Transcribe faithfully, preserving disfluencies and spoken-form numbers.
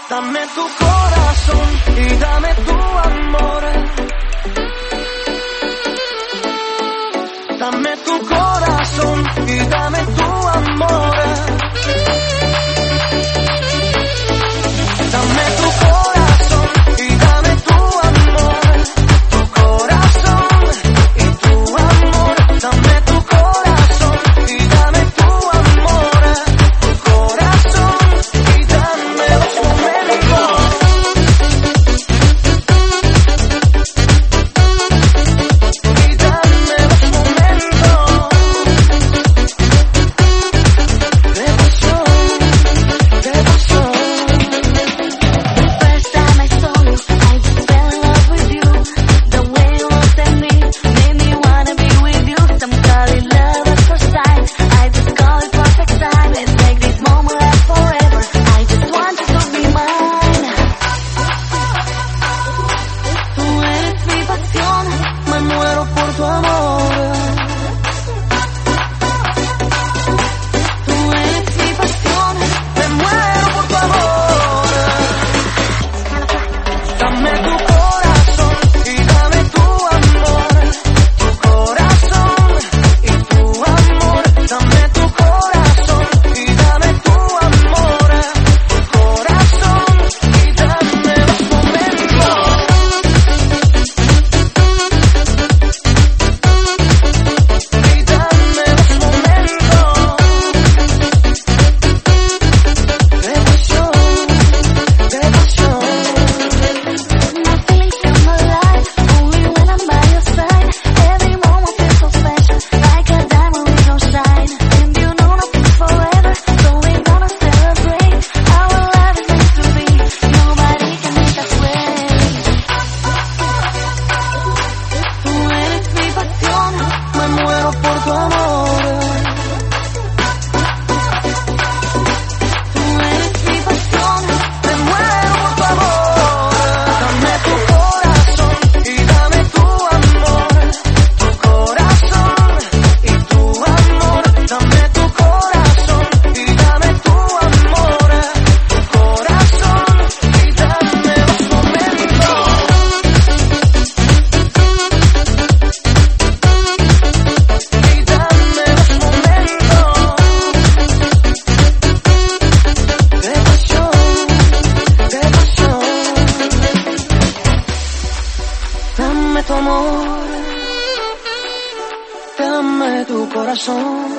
Dame tu corazón y dame tu amor. Dame tu corazón y dame tu amor. Dame tu corazón y dame tu amor. Tu corazón y tu amor. Dame tu corazón y dame tu amor. Tu corazón y dame los momentos. Y dame los momentos de pasión, de pasión. First time I saw you, I just fell in love with you. The way you looked at me made me wanna be with you. Some call it love at first sight, I just call it perfect time. Let's make this moment last forever. I just want you to be mine. Tú eres mi pasión, me muero por tu amor. Tú eres mi pasión, Me muero por tu amor. Dame tu corazón y dame tu amor. Tu corazón y tu amor. Dame tu corazón y dame tu amor. Tu corazón y dame los momentos. Y dame los momentos de pasión, de pasión. nothing in my life, only when I'm by your side. Every moment feels so special, like a diamond we gon' shine. And you know nothing's forever, so we're gonna celebrate. Our love is meant to be, nobody can make us wait. Tú eres mi pasión, Me muero por tu amor. tú eres mi pasión. Me muero por tu amor. Dame tu corazón y dame tu amor. Tu corazón y tu amor. Dame tu corazón y dame tu amor. Tu corazón y dame los momentos. Y dame los momentos de pasión, de pasión. Dame tu amor, dame tu corazón.